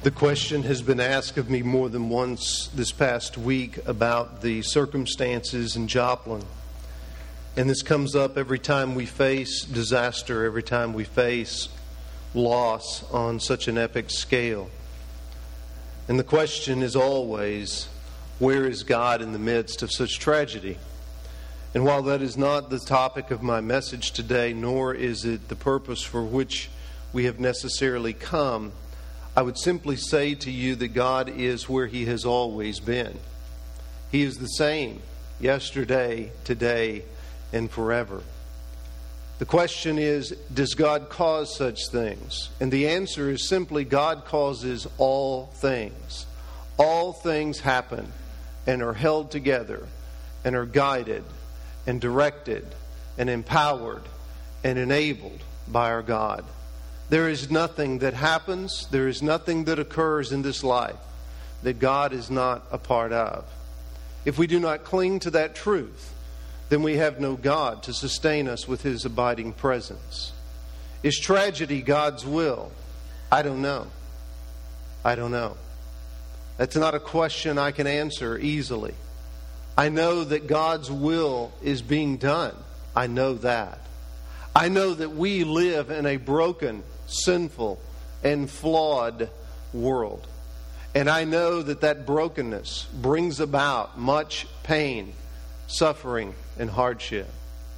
The question has been asked of me more than once this past week about the circumstances in Joplin. And this comes up every time we face disaster, every time we face loss on such an epic scale. And the question is always, where is God in the midst of such tragedy? And while that is not the topic of my message today, nor is it the purpose for which we have necessarily come, I would simply say to you that God is where He has always been. He is the same yesterday, today, and forever. The question is, does God cause such things? And the answer is simply, God causes all things. All things happen and are held together and are guided and directed and empowered and enabled by our God. There is nothing that happens, there is nothing that occurs in this life that God is not a part of. If we do not cling to that truth, then we have no God to sustain us with His abiding presence. Is tragedy God's will? I don't know. I don't know. That's not a question I can answer easily. I know that God's will is being done. I know that. I know that we live in a broken, sinful, and flawed world. And I know that that brokenness brings about much pain, suffering, and hardship.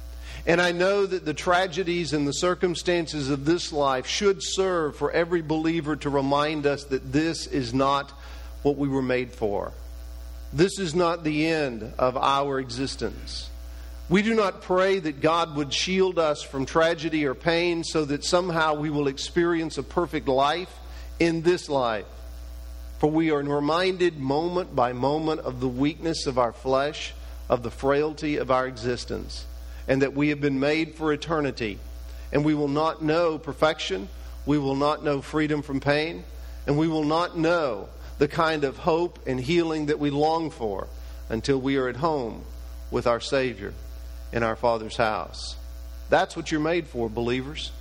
And I know that the tragedies and the circumstances of this life should serve for every believer to remind us that this is not what we were made for. This is not the end of our existence. We do not pray that God would shield us from tragedy or pain so that somehow we will experience a perfect life in this life. For we are reminded moment by moment of the weakness of our flesh, of the frailty of our existence, and that we have been made for eternity. And we will not know perfection, we will not know freedom from pain, and we will not know the kind of hope and healing that we long for until we are at home with our Savior in our Father's house. That's what you're made for, believers.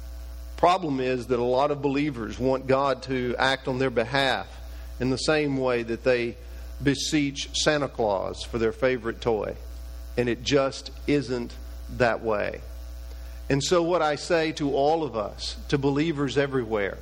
Problem is that a lot of believers want God to act on their behalf in the same way that they beseech Santa Claus for their favorite toy. And it just isn't that way. And so what I say to all of us, to believers everywhere,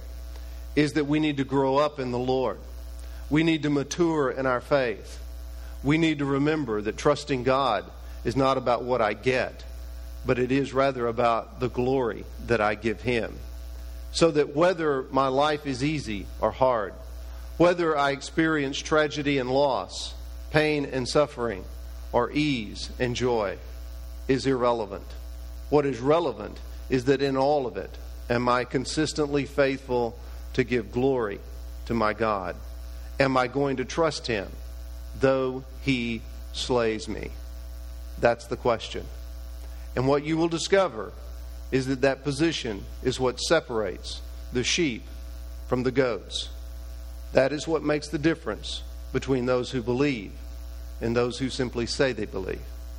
is that we need to grow up in the Lord. We need to mature in our faith. We need to remember that trusting God is not about what I get, but it is rather about the glory that I give Him. So that whether my life is easy or hard, whether I experience tragedy and loss, pain and suffering, or ease and joy, is irrelevant. What is relevant is that in all of it, am I consistently faithful to give glory to my God? Am I going to trust Him, though He slays me? That's the question. And what you will discover is that that position is what separates the sheep from the goats. That is what makes the difference between those who believe and those who simply say they believe.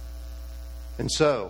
And so,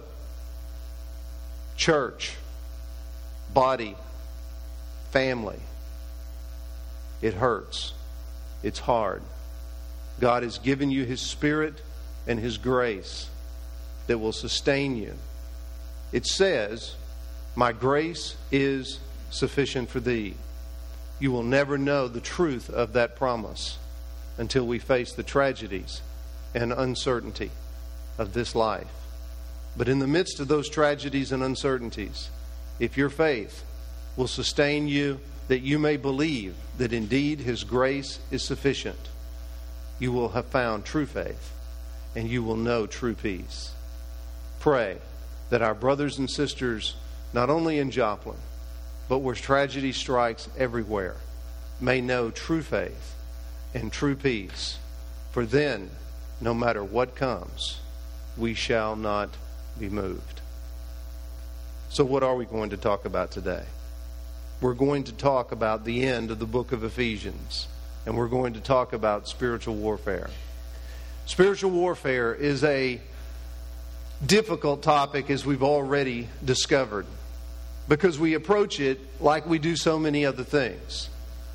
church, body, family, it hurts. It's hard. God has given you His Spirit and His grace that will sustain you. It says, "My grace is sufficient for thee." You will never know the truth of that promise until we face the tragedies and uncertainty of this life. But in the midst of those tragedies and uncertainties, if your faith will sustain you, that you may believe that indeed His grace is sufficient, you will have found true faith and you will know true peace. Pray that our brothers and sisters, not only in Joplin, but where tragedy strikes everywhere, may know true faith and true peace. For then, no matter what comes, we shall not be moved. So what are we going to talk about today? We're going to talk about the end of the book of Ephesians, and we're going to talk about spiritual warfare. Spiritual warfare is a difficult topic, as we've already discovered, because we approach it like we do so many other things.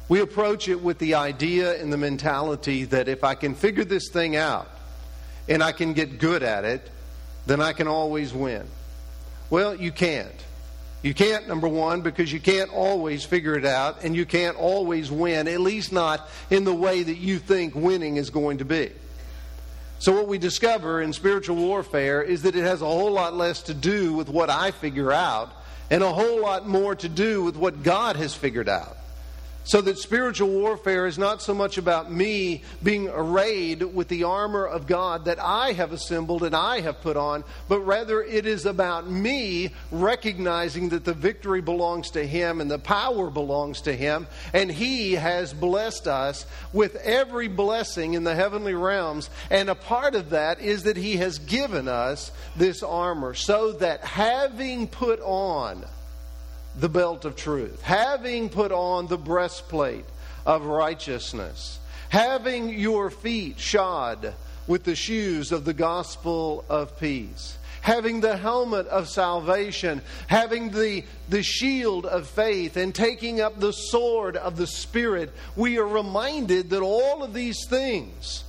We approach it with the idea and the mentality that if I can figure this thing out and I can get good at it, then I can always win. Well, you can't. You can't, number one, because you can't always figure it out, and you can't always win, at least not in the way that you think winning is going to be. So what we discover in spiritual warfare is that it has a whole lot less to do with what I figure out and a whole lot more to do with what God has figured out. So that spiritual warfare is not so much about me being arrayed with the armor of God that I have assembled and I have put on, but rather it is about me recognizing that the victory belongs to Him and the power belongs to Him, and He has blessed us with every blessing in the heavenly realms, and a part of that is that He has given us this armor so that having put on the belt of truth, having put on the breastplate of righteousness, having your feet shod with the shoes of the gospel of peace, having the helmet of salvation, having the shield of faith, and taking up the sword of the Spirit, we are reminded that all of these things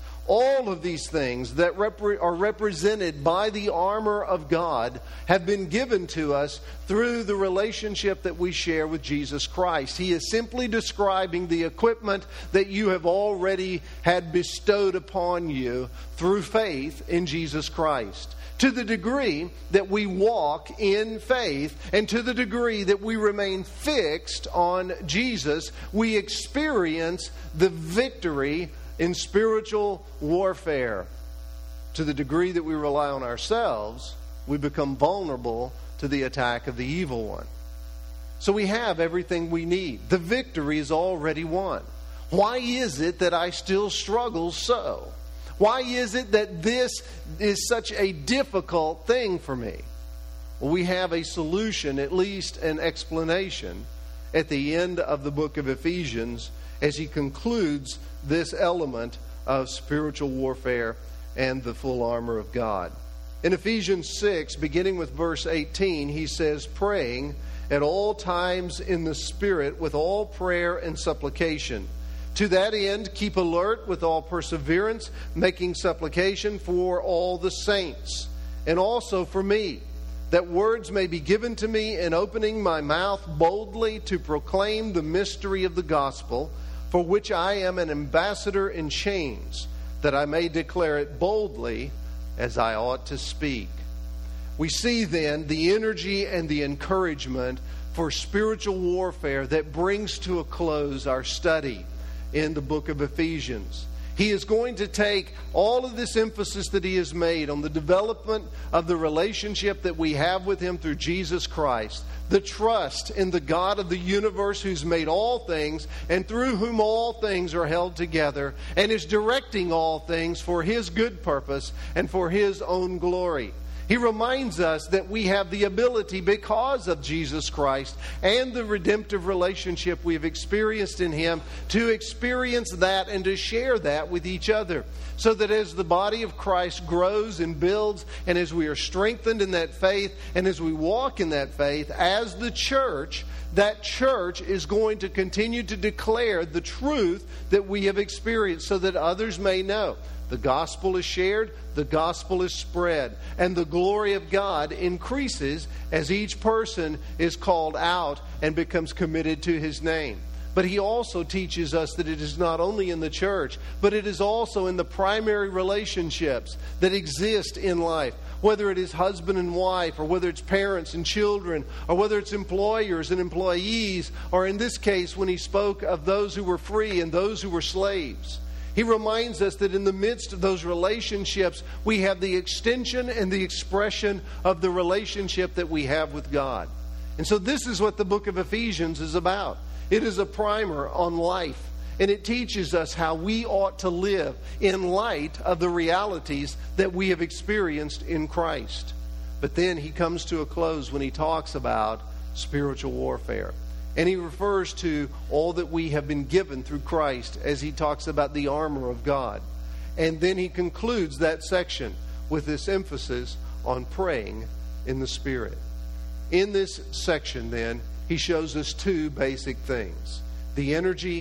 that are represented by the armor of God have been given to us through the relationship that we share with Jesus Christ. He is simply describing the equipment that you have already had bestowed upon you through faith in Jesus Christ. To the degree that we walk in faith and to the degree that we remain fixed on Jesus, we experience the victory in spiritual warfare. To the degree that we rely on ourselves, we become vulnerable to the attack of the evil one. So we have everything we need. The victory is already won. Why is it that I still struggle so? Why is it that this is such a difficult thing for me? Well, we have a solution, at least an explanation, at the end of the book of Ephesians as he concludes this element of spiritual warfare and the full armor of God. In Ephesians 6, beginning with verse 18, he says, praying at all times in the Spirit with all prayer and supplication. To that end, keep alert with all perseverance, making supplication for all the saints, and also for me, that words may be given to me in opening my mouth boldly to proclaim the mystery of the gospel, for which I am an ambassador in chains, that I may declare it boldly as I ought to speak. We see then the energy and the encouragement for spiritual warfare that brings to a close our study in the book of Ephesians. He is going to take all of this emphasis that he has made on the development of the relationship that we have with him through Jesus Christ, the trust in the God of the universe who's made all things and through whom all things are held together and is directing all things for his good purpose and for his own glory. He reminds us that we have the ability, because of Jesus Christ and the redemptive relationship we have experienced in him, to experience that and to share that with each other. So that as the body of Christ grows and builds, and as we are strengthened in that faith, and as we walk in that faith, as the church, that church is going to continue to declare the truth that we have experienced so that others may know. The gospel is shared, the gospel is spread, and the glory of God increases as each person is called out and becomes committed to his name. But he also teaches us that it is not only in the church, but it is also in the primary relationships that exist in life. Whether it is husband and wife, or whether it's parents and children, or whether it's employers and employees, or in this case when he spoke of those who were free and those who were slaves. He reminds us that in the midst of those relationships, we have the extension and the expression of the relationship that we have with God. And so this is what the book of Ephesians is about. It is a primer on life, and it teaches us how we ought to live in light of the realities that we have experienced in Christ. But then he comes to a close when he talks about spiritual warfare. And he refers to all that we have been given through Christ as he talks about the armor of God. And then he concludes that section with this emphasis on praying in the Spirit. In this section, then, he shows us two basic things: the energy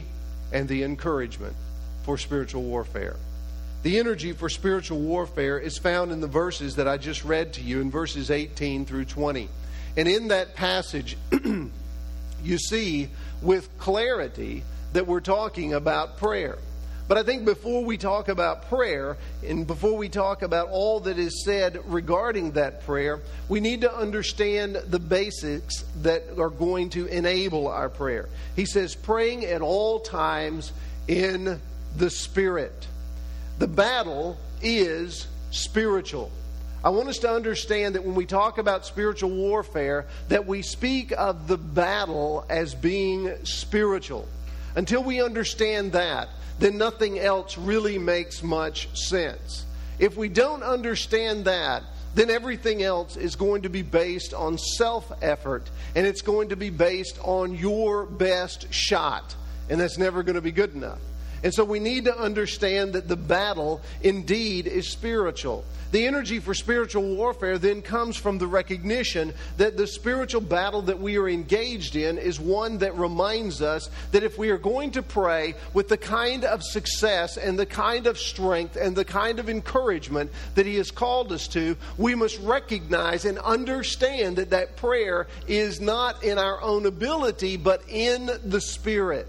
and the encouragement for spiritual warfare. The energy for spiritual warfare is found in the verses that I just read to you in verses 18 through 20. And in that passage, you see with clarity that we're talking about prayer. But I think before we talk about prayer, and before we talk about all that is said regarding that prayer, we need to understand the basics that are going to enable our prayer. He says, praying at all times in the Spirit. The battle is spiritual. I want us to understand that when we talk about spiritual warfare, that we speak of the battle as being spiritual. Until we understand that, then nothing else really makes much sense. If we don't understand that, then everything else is going to be based on self-effort, and it's going to be based on your best shot, and that's never going to be good enough. And so we need to understand that the battle indeed is spiritual. The energy for spiritual warfare then comes from the recognition that the spiritual battle that we are engaged in is one that reminds us that if we are going to pray with the kind of success and the kind of strength and the kind of encouragement that He has called us to, we must recognize and understand that that prayer is not in our own ability, but in the Spirit.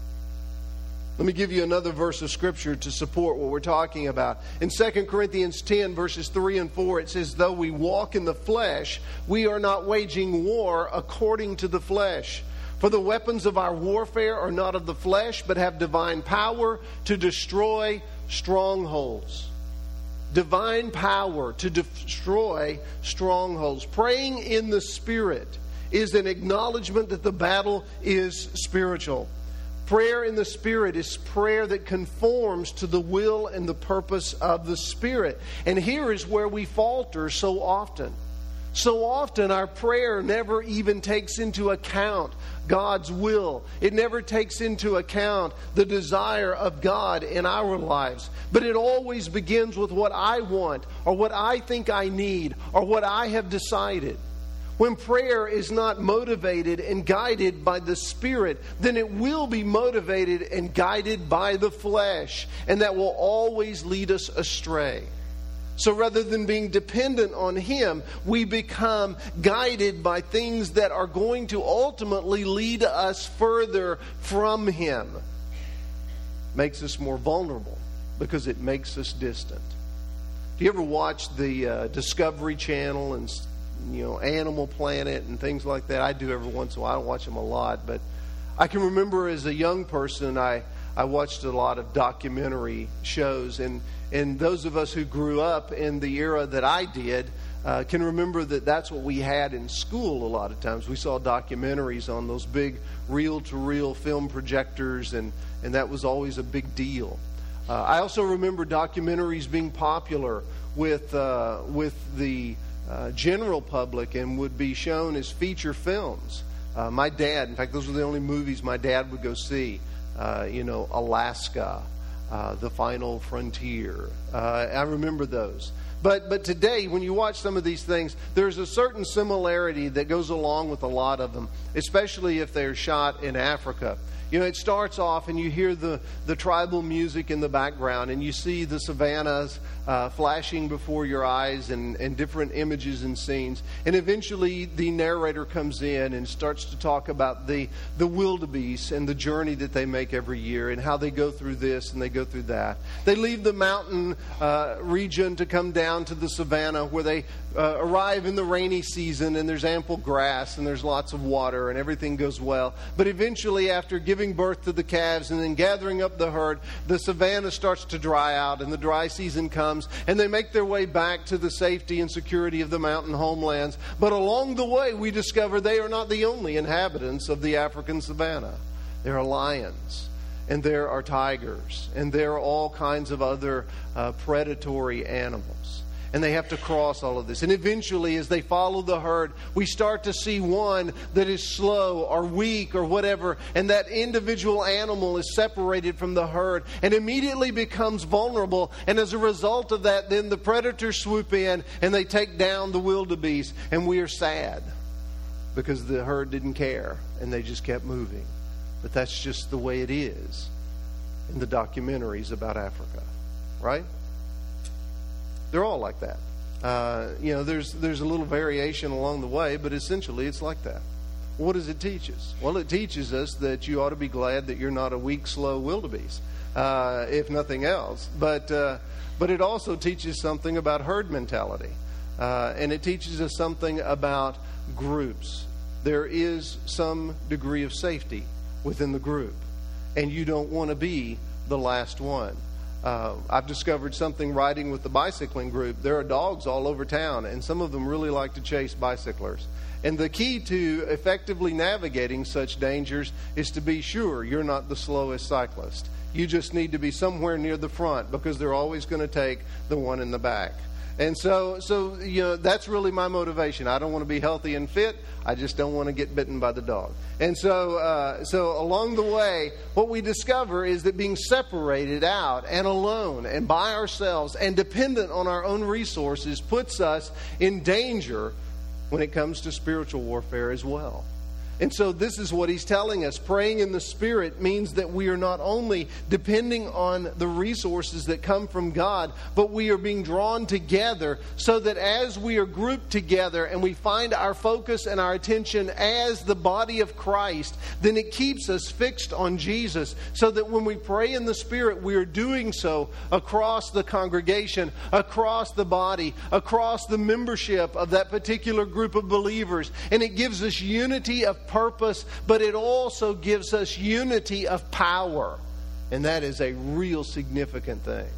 Let me give you another verse of Scripture to support what we're talking about. In 2 Corinthians 10, verses 3 and 4, it says, though we walk in the flesh, we are not waging war according to the flesh. For the weapons of our warfare are not of the flesh, but have divine power to destroy strongholds. Divine power to destroy strongholds. Praying in the Spirit is an acknowledgement that the battle is spiritual. Prayer in the Spirit is prayer that conforms to the will and the purpose of the Spirit. And here is where we falter so often. So often our prayer never even takes into account God's will. It never takes into account the desire of God in our lives. But it always begins with what I want, or what I think I need, or what I have decided. When prayer is not motivated and guided by the Spirit, then it will be motivated and guided by the flesh. And that will always lead us astray. So rather than being dependent on Him, we become guided by things that are going to ultimately lead us further from Him. Makes us more vulnerable because it makes us distant. Do you ever watch the Discovery Channel and Animal Planet and things like that? I do every once in a while. I don't watch them a lot, but I can remember as a young person, I watched a lot of documentary shows, and those of us who grew up in the era that I did can remember that that's what we had in school a lot of times. We saw documentaries on those big reel-to-reel film projectors, and that was always a big deal. I also remember documentaries being popular with the general public and would be shown as feature films. My dad, in fact, those were the only movies my dad would go see. Alaska, The Final Frontier. I remember those. But today, when you watch some of these things, there's a certain similarity that goes along with a lot of them, especially if they're shot in Africa. It starts off and you hear the tribal music in the background, and you see the savannas flashing before your eyes and different images and scenes. And eventually the narrator comes in and starts to talk about the wildebeest and the journey that they make every year and how they go through this and they go through that. They leave the mountain region to come down to the savannah where they arrive in the rainy season, and there's ample grass and there's lots of water and everything goes well. But eventually, after giving birth to the calves and then gathering up the herd, the savannah starts to dry out and the dry season comes, and they make their way back to the safety and security of the mountain homelands. But along the way, we discover they are not the only inhabitants of the African savannah. There are lions, and there are tigers, and there are all kinds of other predatory animals. And they have to cross all of this. And eventually, as they follow the herd, we start to see one that is slow or weak or whatever. And that individual animal is separated from the herd and immediately becomes vulnerable. And as a result of that, then the predators swoop in and they take down the wildebeest. And we are sad because the herd didn't care and they just kept moving. But that's just the way it is. in the documentaries about Africa, right? They're all like that. There's a little variation along the way, but essentially it's like that. What does it teach us? Well, it teaches us that you ought to be glad that you're not a weak, slow wildebeest, if nothing else. But it also teaches something about herd mentality. And it teaches us something about groups. There is some degree of safety within the group. And you don't want to be the last one. I've discovered something riding with the bicycling group. There are dogs all over town, and some of them really like to chase bicyclers. And the key to effectively navigating such dangers is to be sure you're not the slowest cyclist. You just need to be somewhere near the front, because they're always going to take the one in the back. And so that's really my motivation. I don't want to be healthy and fit. I just don't want to get bitten by the dog. And so along the way, what we discover is that being separated out and alone and by ourselves and dependent on our own resources puts us in danger when it comes to spiritual warfare as well. And so this is what he's telling us. Praying in the Spirit means that we are not only depending on the resources that come from God, but we are being drawn together so that as we are grouped together and we find our focus and our attention as the body of Christ, then it keeps us fixed on Jesus, so that when we pray in the Spirit, we are doing so across the congregation, across the body, across the membership of that particular group of believers. And it gives us unity of purpose, but it also gives us unity of power. And that is a real significant thing.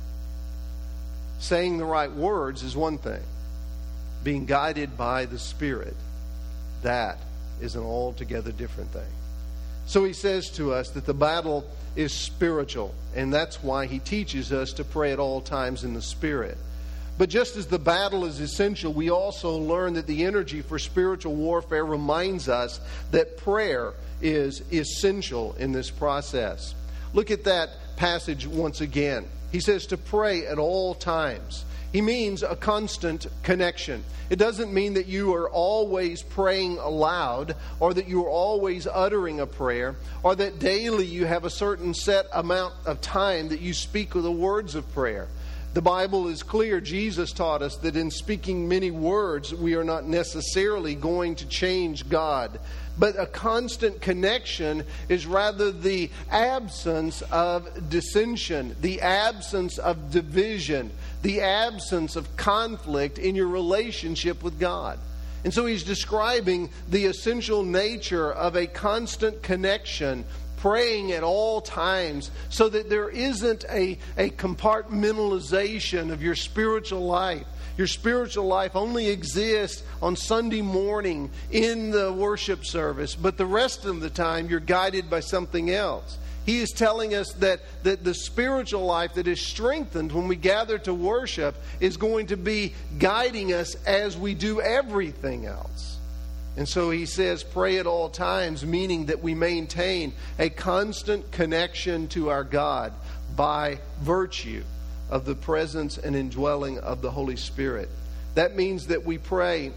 Saying the right words is one thing. Being guided by the Spirit, that is an altogether different thing. So he says to us that the battle is spiritual, and that's why he teaches us to pray at all times in the Spirit. But just as the battle is essential, we also learn that the energy for spiritual warfare reminds us that prayer is essential in this process. Look at that passage once again. He says to pray at all times. He means a constant connection. It doesn't mean that you are always praying aloud, or that you are always uttering a prayer, or that daily you have a certain set amount of time that you speak the words of prayer. The Bible is clear. Jesus taught us that in speaking many words, we are not necessarily going to change God. But a constant connection is rather the absence of dissension, the absence of division, the absence of conflict in your relationship with God. And so he's describing the essential nature of a constant connection, praying at all times, so that there isn't a compartmentalization of your spiritual life. Your spiritual life only exists on Sunday morning in the worship service, but the rest of the time you're guided by something else. He is telling us that the spiritual life that is strengthened when we gather to worship is going to be guiding us as we do everything else. And so he says, pray at all times, meaning that we maintain a constant connection to our God by virtue of the presence and indwelling of the Holy Spirit. That means that we pray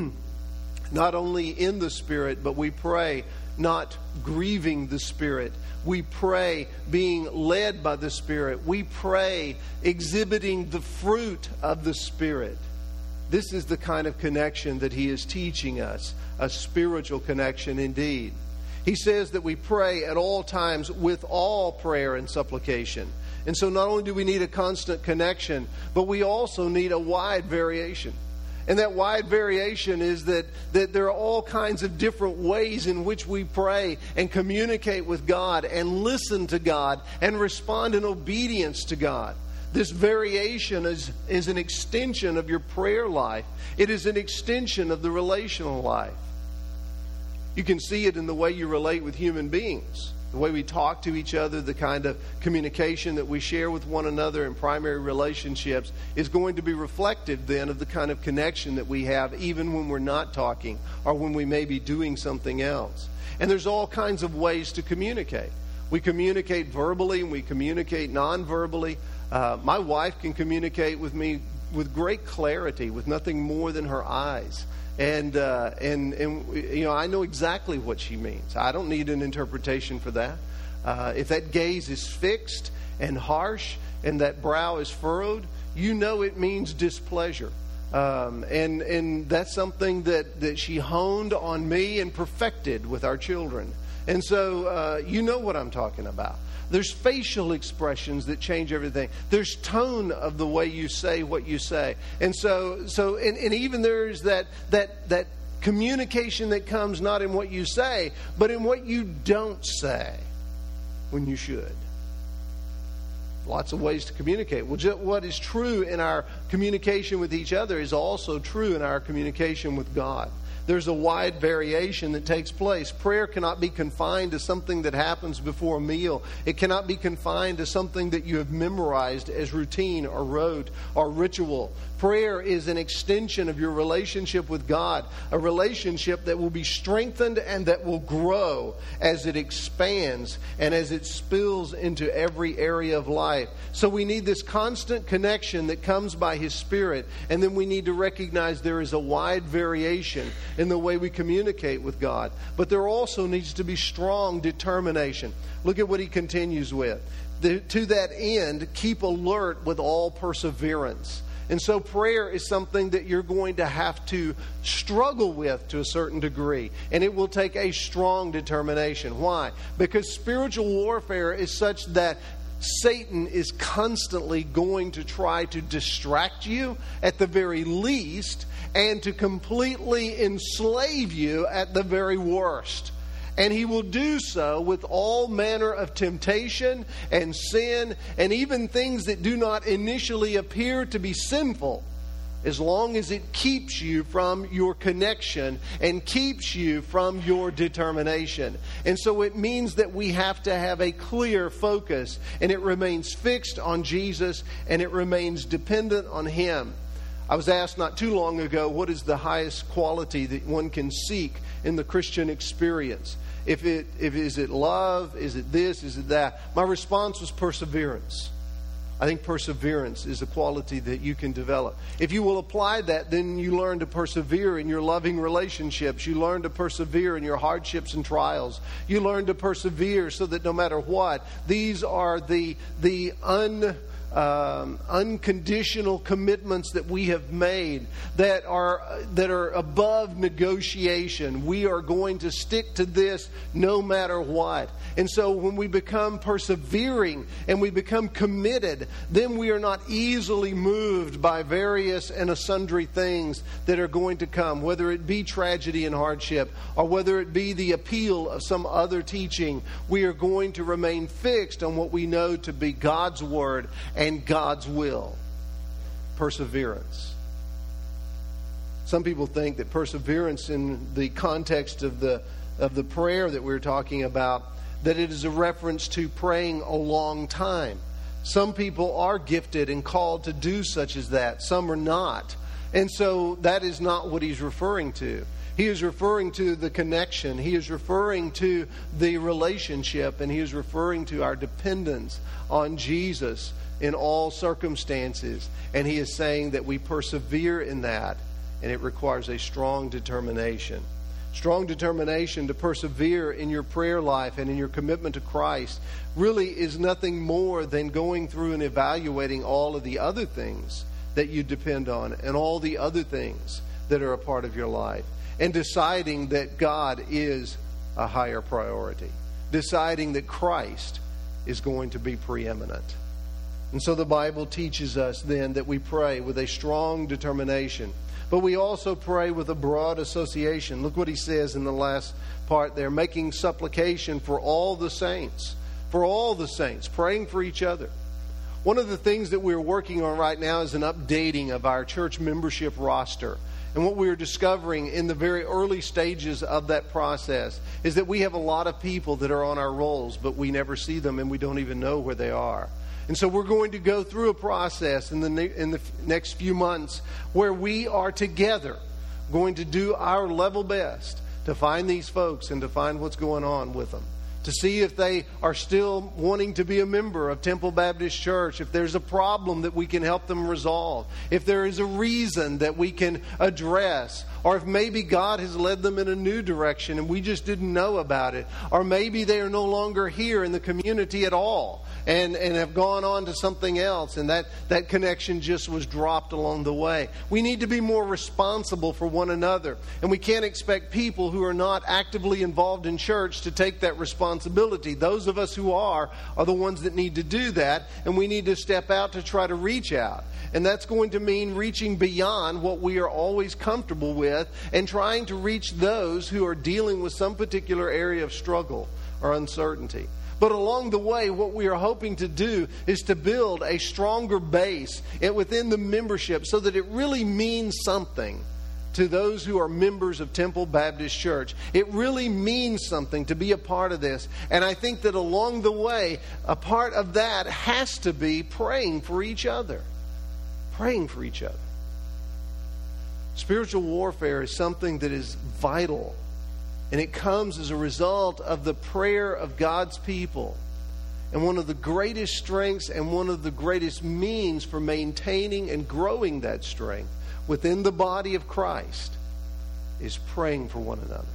not only in the Spirit, but we pray not grieving the Spirit. We pray being led by the Spirit. We pray exhibiting the fruit of the Spirit. This is the kind of connection that he is teaching us, a spiritual connection indeed. He says that we pray at all times with all prayer and supplication. And so not only do we need a constant connection, but we also need a wide variation. And that wide variation is that there are all kinds of different ways in which we pray and communicate with God and listen to God and respond in obedience to God. This variation is an extension of your prayer life. It is an extension of the relational life. You can see it in the way you relate with human beings, the way we talk to each other, the kind of communication that we share with one another in primary relationships is going to be reflective then of the kind of connection that we have even when we're not talking or when we may be doing something else. And there's all kinds of ways to communicate. We communicate verbally and we communicate non-verbally. My wife can communicate with me with great clarity, with nothing more than her eyes. And you know, I know exactly what she means. I don't need an interpretation for that. If that gaze is fixed and harsh and that brow is furrowed, you know it means displeasure. And that's something that she honed on me and perfected with our children. And so you know what I'm talking about. There's facial expressions that change everything. There's tone of the way you say what you say. And so even there's that communication that comes not in what you say, but in what you don't say when you should. Lots of ways to communicate. Well, what is true in our communication with each other is also true in our communication with God. There's a wide variation that takes place. Prayer cannot be confined to something that happens before a meal. It cannot be confined to something that you have memorized as routine or rote or ritual. Prayer is an extension of your relationship with God, a relationship that will be strengthened and that will grow as it expands and as it spills into every area of life. So we need this constant connection that comes by His Spirit, and then we need to recognize there is a wide variation in the way we communicate with God. But there also needs to be strong determination. Look at what he continues with. To that end, keep alert with all perseverance. And so prayer is something that you're going to have to struggle with to a certain degree. And it will take a strong determination. Why? Because spiritual warfare is such that Satan is constantly going to try to distract you at the very least and to completely enslave you at the very worst. And he will do so with all manner of temptation and sin and even things that do not initially appear to be sinful, as long as it keeps you from your connection and keeps you from your determination. And so it means that we have to have a clear focus, and it remains fixed on Jesus, and it remains dependent on Him. I was asked not too long ago, what is the highest quality that one can seek in the Christian experience? Is it love? Is it this? Is it that? My response was perseverance. I think perseverance is a quality that you can develop. If you will apply that, then you learn to persevere in your loving relationships. You learn to persevere in your hardships and trials. You learn to persevere so that no matter what, these are the unconditional commitments that we have made that are above negotiation. We are going to stick to this no matter what. And so when we become persevering and we become committed, then we are not easily moved by various and sundry things that are going to come, whether it be tragedy and hardship or whether it be the appeal of some other teaching. We are going to remain fixed on what we know to be God's Word and God's will. Perseverance. Some people think that perseverance in the context of the prayer that we're talking about, that it is a reference to praying a long time. Some people are gifted and called to do such as that. Some are not. And so that is not what he's referring to. He is referring to the connection. He is referring to the relationship. And he is referring to our dependence on Jesus in all circumstances. And he is saying that we persevere in that. And it requires a strong determination. Strong determination to persevere in your prayer life and in your commitment to Christ really is nothing more than going through and evaluating all of the other things that you depend on and all the other things that are a part of your life, and deciding that God is a higher priority, deciding that Christ is going to be preeminent. And so the Bible teaches us then that we pray with a strong determination. But we also pray with a broad association. Look what he says in the last part there, making supplication for all the saints. For all the saints, praying for each other. One of the things that we're working on right now is an updating of our church membership roster. And what we're discovering in the very early stages of that process is that we have a lot of people that are on our rolls, but we never see them and we don't even know where they are. And so we're going to go through a process in the next few months where we are together going to do our level best to find these folks and to find what's going on with them. to see if they are still wanting to be a member of Temple Baptist Church, if there's a problem that we can help them resolve, if there is a reason that we can address, or if maybe God has led them in a new direction and we just didn't know about it, or maybe they are no longer here in the community at all and have gone on to something else, and that connection just was dropped along the way. We need to be more responsible for one another, and we can't expect people who are not actively involved in church to take that responsibility. Those of us who are the ones that need to do that, and we need to step out to try to reach out. And that's going to mean reaching beyond what we are always comfortable with and trying to reach those who are dealing with some particular area of struggle or uncertainty. But along the way, what we are hoping to do is to build a stronger base within the membership so that it really means something to those who are members of Temple Baptist Church. It really means something to be a part of this. And I think that along the way, a part of that has to be praying for each other. Praying for each other. Spiritual warfare is something that is vital. And it comes as a result of the prayer of God's people. And one of the greatest strengths and one of the greatest means for maintaining and growing that strength within the body of Christ is praying for one another.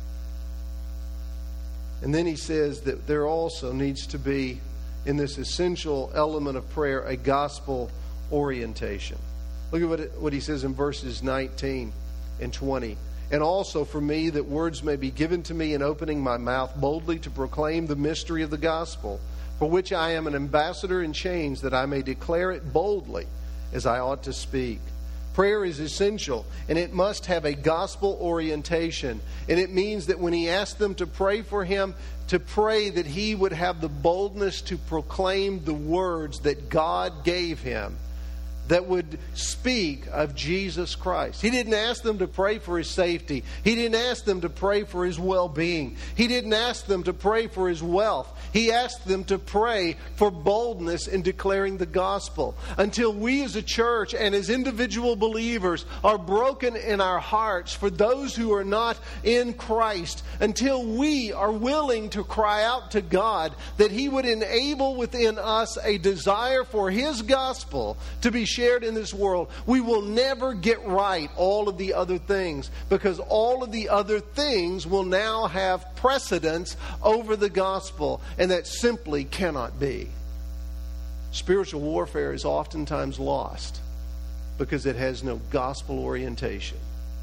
And then he says that there also needs to be, in this essential element of prayer, a gospel orientation. Look at what he says in verses 19 and 20. And also for me, that words may be given to me in opening my mouth boldly to proclaim the mystery of the gospel, for which I am an ambassador in chains, that I may declare it boldly as I ought to speak. Prayer is essential, and it must have a gospel orientation. And it means that when he asked them to pray for him, to pray that he would have the boldness to proclaim the words that God gave him, that would speak of Jesus Christ. He didn't ask them to pray for his safety. He didn't ask them to pray for his well-being. He didn't ask them to pray for his wealth. He asked them to pray for boldness in declaring the gospel. Until we as a church and as individual believers are broken in our hearts for those who are not in Christ, until we are willing to cry out to God that he would enable within us a desire for his gospel to be shared in this world, we will never get right all of the other things, because all of the other things will now have precedence over the gospel, and that simply cannot be. Spiritual warfare is oftentimes lost because it has no gospel orientation.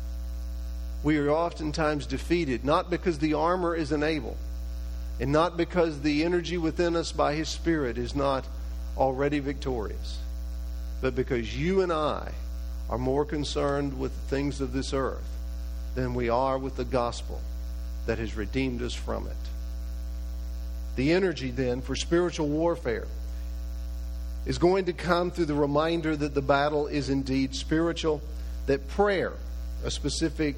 We are oftentimes defeated, not because the armor isn't able, and not because the energy within us by his Spirit is not already victorious, but because you and I are more concerned with the things of this earth than we are with the gospel that has redeemed us from it. The energy then for spiritual warfare is going to come through the reminder that the battle is indeed spiritual, that prayer, a specific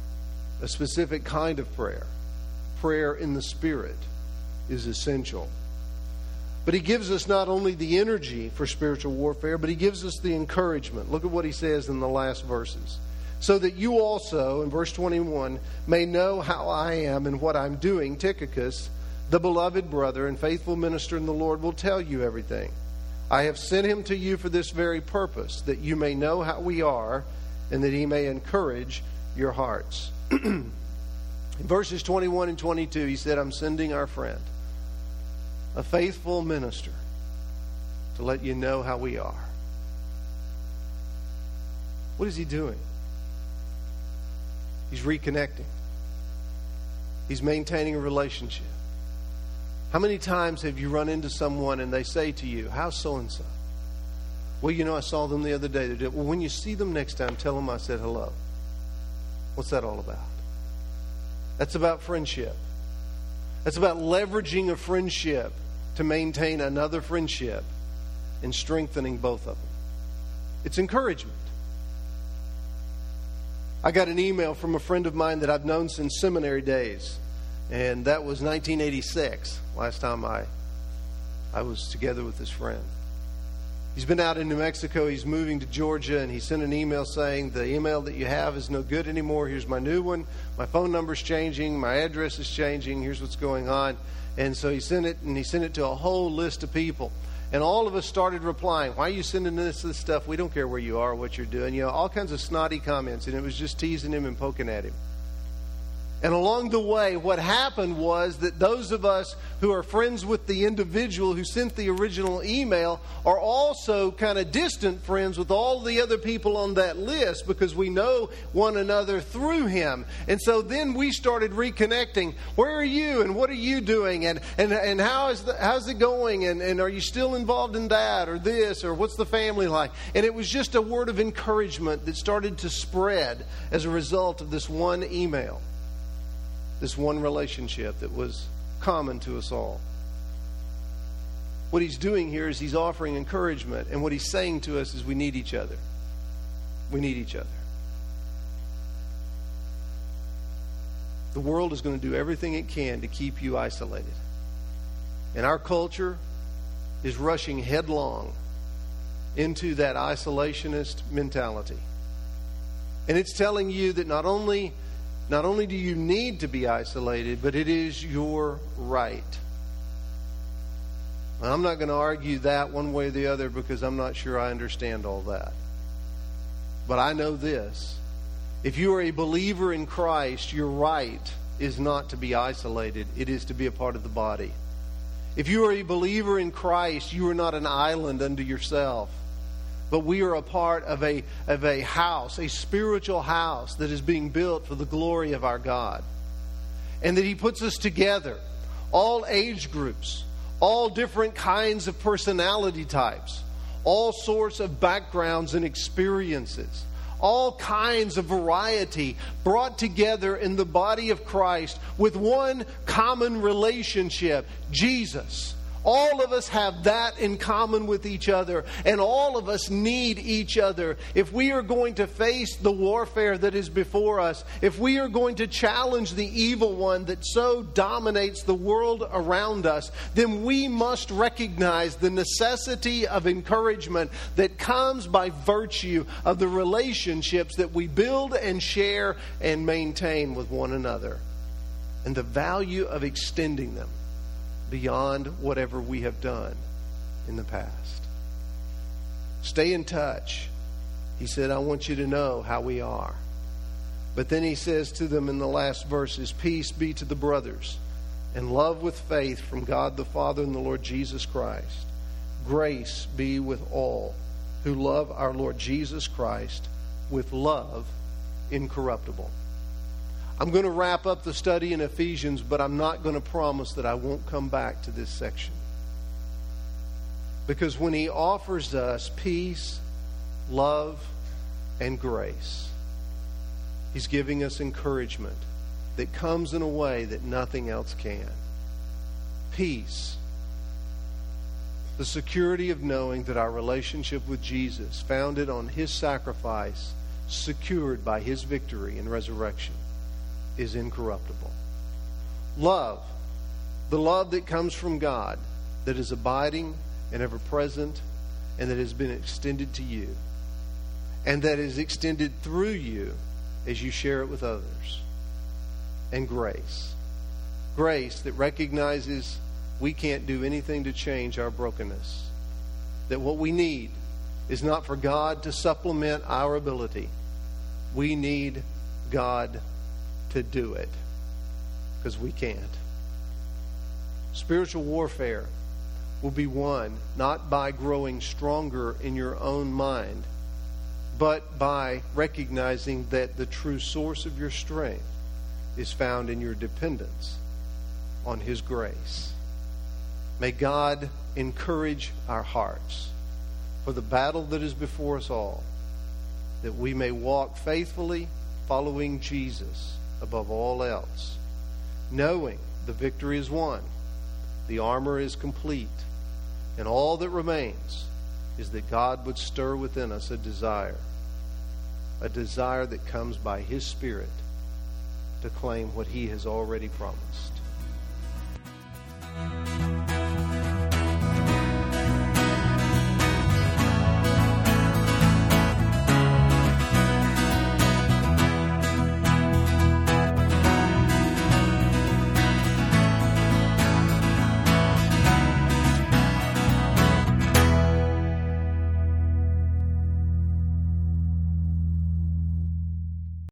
kind of prayer in the Spirit, is essential. But he gives us not only the energy for spiritual warfare, but he gives us the encouragement. Look at what he says in the last verses. So that you also, in verse 21, may know how I am and what I'm doing. Tychicus, the beloved brother and faithful minister in the Lord, will tell you everything. I have sent him to you for this very purpose, that you may know how we are and that he may encourage your hearts. In verses 21 and 22, he said, I'm sending our friend, a faithful minister, to let you know how we are. What is he doing? He's reconnecting. He's maintaining a relationship. How many times have you run into someone and they say to you, how's so-and-so? Well, you know, I saw them the other day. Well, when you see them next time, tell them I said hello. What's that all about? That's about friendship. That's about leveraging a friendship to maintain another friendship and strengthening both of them. It's encouragement. I got an email from a friend of mine that I've known since seminary days. And that was 1986, last time I was together with this friend. He's been out in New Mexico. He's moving to Georgia, and he sent an email saying, the email that you have is no good anymore. Here's my new one. My phone number's changing. My address is changing. Here's what's going on. And so he sent it to a whole list of people. And all of us started replying, why are you sending this stuff? We don't care where you are or what you're doing. All kinds of snotty comments. And it was just teasing him and poking at him. And along the way, what happened was that those of us who are friends with the individual who sent the original email are also kind of distant friends with all the other people on that list because we know one another through him. And so then we started reconnecting. Where are you? And what are you doing? And how's it going? And are you still involved in that or this? Or what's the family like? And it was just a word of encouragement that started to spread as a result of this one email. This one relationship that was common to us all. What he's doing here is he's offering encouragement. And what he's saying to us is we need each other. We need each other. The world is going to do everything it can to keep you isolated. And our culture is rushing headlong into that isolationist mentality. And it's telling you that not only do you need to be isolated, but it is your right. I'm not going to argue that one way or the other because I'm not sure I understand all that. But I know this. If you are a believer in Christ, your right is not to be isolated. It is to be a part of the body. If you are a believer in Christ, you are not an island unto yourself. But we are a part of a house, a spiritual house that is being built for the glory of our God. And that He puts us together, all age groups, all different kinds of personality types, all sorts of backgrounds and experiences, all kinds of variety brought together in the body of Christ with one common relationship, Jesus. All of us have that in common with each other, and all of us need each other. If we are going to face the warfare that is before us, if we are going to challenge the evil one that so dominates the world around us, then we must recognize the necessity of encouragement that comes by virtue of the relationships that we build and share and maintain with one another, and the value of extending them beyond whatever we have done in the past. Stay in touch. He said, I want you to know how we are. But then he says to them in the last verses, peace be to the brothers, and love with faith from God the Father and the Lord Jesus Christ. Grace be with all who love our Lord Jesus Christ with love incorruptible. I'm going to wrap up the study in Ephesians, but I'm not going to promise that I won't come back to this section. Because when he offers us peace, love, and grace, he's giving us encouragement that comes in a way that nothing else can. Peace. The security of knowing that our relationship with Jesus, founded on his sacrifice, secured by his victory and resurrection, is incorruptible. Love, the love that comes from God, that is abiding and ever present, and that has been extended to you, and that is extended through you as you share it with others. And grace. Grace that recognizes we can't do anything to change our brokenness. That what we need is not for God to supplement our ability. We need God to do it, because we can't. Spiritual warfare will be won not by growing stronger in your own mind, but by recognizing that the true source of your strength is found in your dependence on his grace. May God encourage our hearts for the battle that is before us all, that we may walk faithfully following Jesus above all else, knowing the victory is won, the armor is complete, and all that remains is that God would stir within us a desire that comes by his Spirit to claim what he has already promised.